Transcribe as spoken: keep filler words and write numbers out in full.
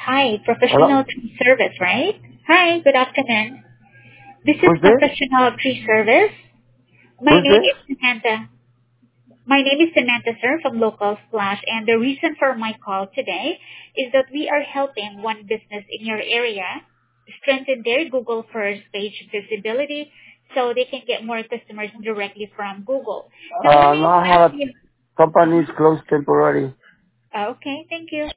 Hi, Hello? professional tree service, right? Hi, good afternoon. This is Who's this? professional tree service. My Who's name this? is Samantha. My name is Samantha, sir, from Local Splash, and the reason for my call today is that we are helping one business in your area strengthen their Google first page visibility so they can get more customers directly from Google. Now, let Uh, me no, I ask have a you. company Uh-huh. is closed temporarily. Okay, thank you.